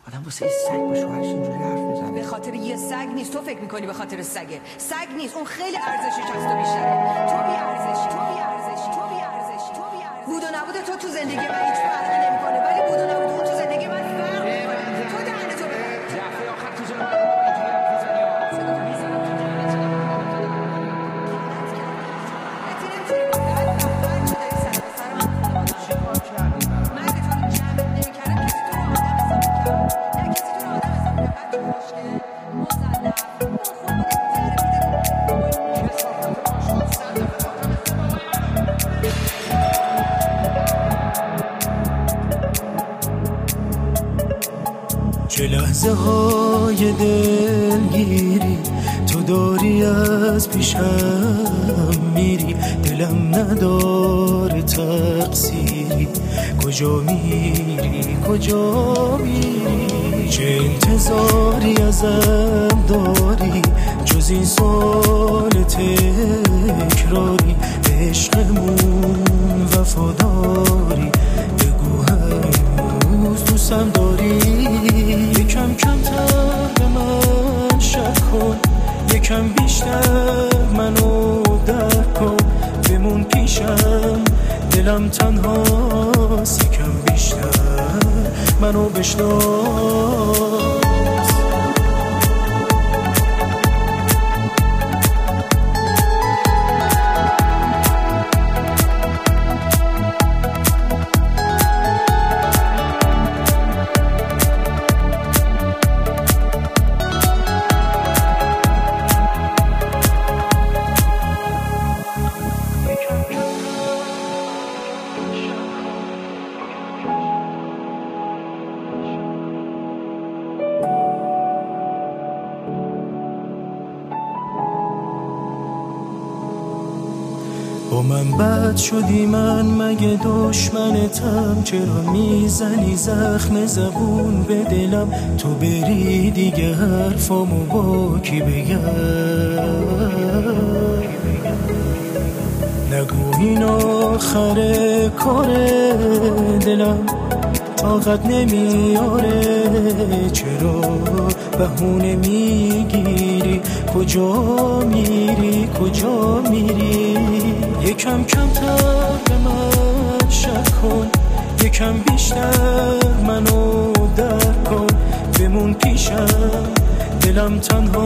آدم واسه یه سگ با شوهرش اینجوری حرف میزنه. به خاطر یه سگ نیست، تو فکر میکنی به خاطر سگه. سگ نیست، اون خیلی ارزشش از تو بیشتره. تو بی ارزشی، تو بی ارزشی، تو بی ارزشی، تو بی ارزشی. بود و نبود تو زندگی من هیچ فرقی نمیکنه، ولی بود و نبود اون تو زندگی من فرق میکنه. تو دهن تو ببر. دفعه آخر تو جلو من اینجوری حرف میزنی. صدا میزنم تو دهنت. چه لحظه های دلگیری تو داری از پیشم میری، دلم نداره تقصیری، کجا میری کجا میری؟ چه انتظاری ازم داری جز این سوال تکراری؟ به عشقمون وفاداری بگو هنوز دوستم داری؟ یکم کمتر به من شک کن، یکم بیشتر منو درک کن، بمون پیشم دلم تنهاست، یکم بیشتر منو بشناس. با من بد شدی من مگه دشمنتم؟ چرا میزنی زخم زبون به دلم؟ تو بری دیگه حرفامو با کی بگم؟ نگو این آخر کار دلم طاقت نمیاره، چرا بهونه میگیری؟ کجا میری کجا میری؟ یکم کمتر به من شک کن، یکم بیشتر منو درک کن، بمون پیشم دلم تنها